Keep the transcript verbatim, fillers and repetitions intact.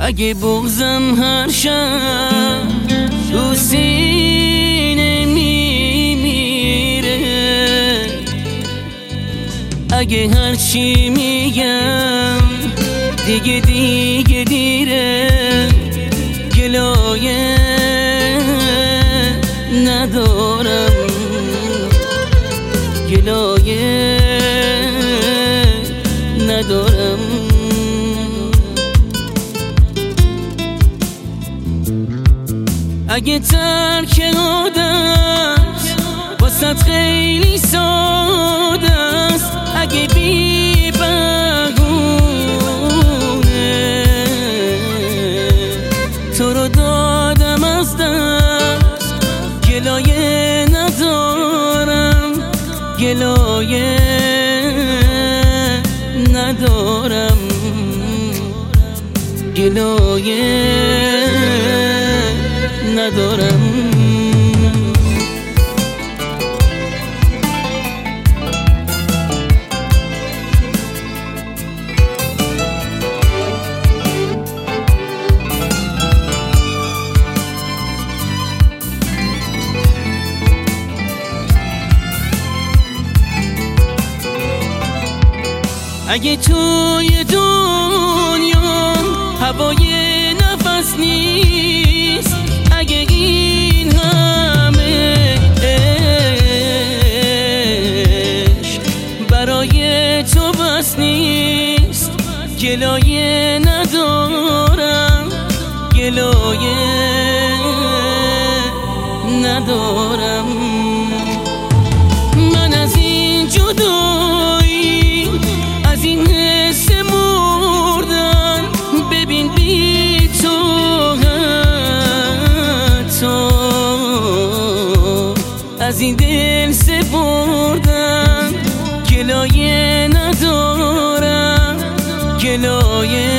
اگه بغزم هر شب تو سینه میمیره، اگه هرچی میگم دیگه دیگه دیره، گلایه ندارم، گلایه ندارم. اگه ترک عادت واسط خیلی ساده است، اگه بی بهونه تو رو دادم از دست، گلایه ندارم، گلایه ندارم، گلایه ندارم. اگه توی دنیا هوای نفس نیست، اگه این همه عشق برای تو بس نیست، گلایه ندارم، گلایه ندارم. من از این جدایی، از این حس مردن، ببین بی تو از این دل سپردم، گلایه ندارم، گلایه